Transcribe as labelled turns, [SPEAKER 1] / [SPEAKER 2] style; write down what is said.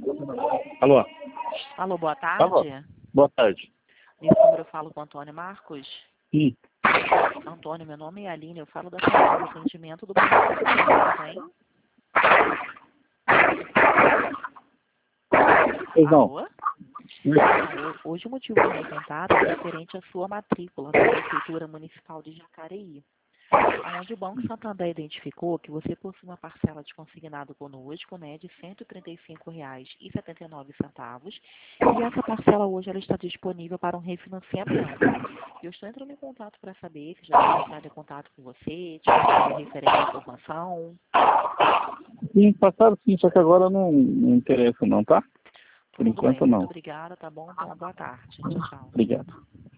[SPEAKER 1] Alô?
[SPEAKER 2] Alô, boa tarde.
[SPEAKER 1] Alô? Boa tarde.
[SPEAKER 2] Nesse número eu falo com o Antônio Marcos.
[SPEAKER 1] Sim.
[SPEAKER 2] Antônio, meu nome é Aline, eu falo da central de atendimento do Banco do hein?
[SPEAKER 1] Pois não.
[SPEAKER 2] Alô? Hoje o motivo do meu contato é referente à sua matrícula da Prefeitura Municipal de Jacareí, onde o Banco Santander identificou que você possui uma parcela de consignado conosco, né, de R$ 135,79, e essa parcela hoje ela está disponível para um refinanciamento. Eu estou entrando em contato para saber se já tem entrado em contato com você, te passaram referente à informação.
[SPEAKER 1] Sim, passaram sim, só que agora não interessa não, tá? Por
[SPEAKER 2] Tudo
[SPEAKER 1] enquanto
[SPEAKER 2] bem, muito
[SPEAKER 1] não.
[SPEAKER 2] obrigada, tá bom? Então, boa tarde. Tchau, tchau.
[SPEAKER 1] Obrigado.